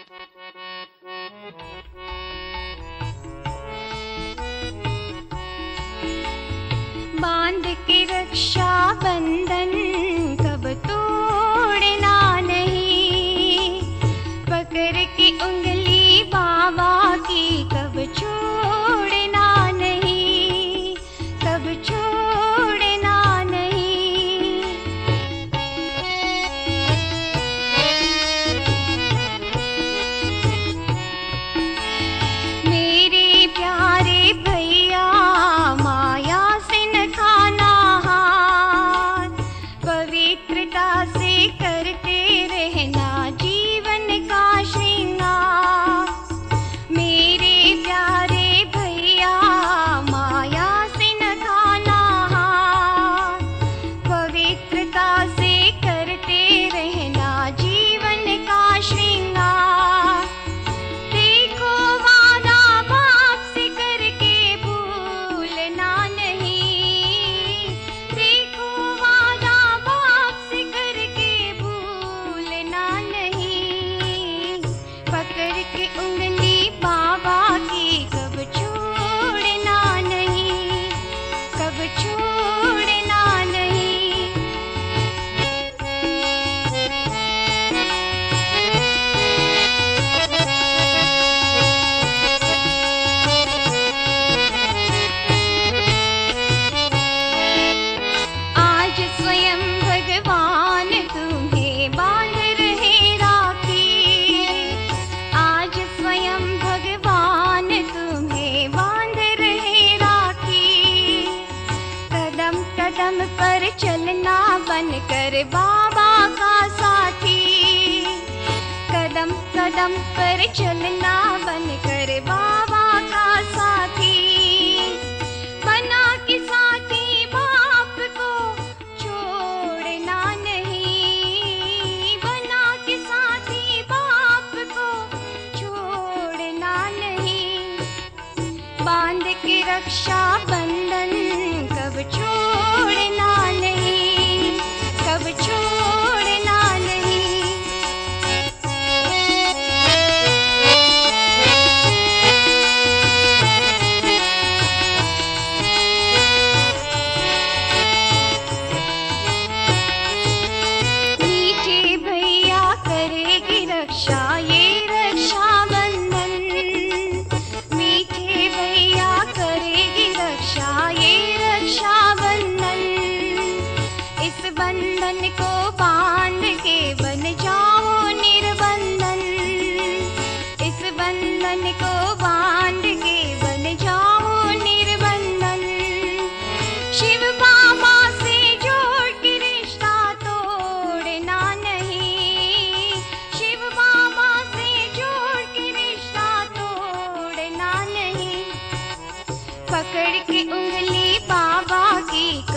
बांध के रक्षा बंधन कब तोड़ना नहीं, पकड़ के उंगली बाबा की कब छोड़ना नहीं, कब छोड़ना नहीं। मेरे प्यारे भैया माया पवित्रता से करते रहना जीवन का श्रृंगार। मेरे प्यारे भैया माया से न खाना हार, पवित्रता से करते रहना जीवन का श्रृंगार। देखो वादा बाप से करके भूलना नहीं, देखो वादा पकड़ के उंगली बाबा की कब छोड़ना नहीं, कब छोड़ना नहीं। आज स्वयं भगवान तुम्हें बांध रहे राखी, आज स्वयं भगवान तुम्हें बांध रहे राखी। कदम कदम पर चलना बनकर बाबा का साथी, कदम कदम पर चलना बनकर बाबा का साथी। बना के साथी बाप को छोड़ना नहीं, बना के साथी बाप को छोड़ना नहीं। बांध के रक्षा बंधन कब छोड़ना नहीं, कब छोड़ना नहीं। मीठे भैया करेगी रक्षा ये रक्षा बंधन, मीठे भैया करेगी रक्षा ये रक्षा बंधन। इस बंधन को बांध के बन जाओ निर्बंधन, इस बंधन को बांध के बन जाओ निर्बंधन। शिव बाबा से जोड़ के रिश्ता तोड़ना नहीं, शिव बाबा से जोड़ के रिश्ता तोड़ना नहीं। पकड़ के उंगली बाबा की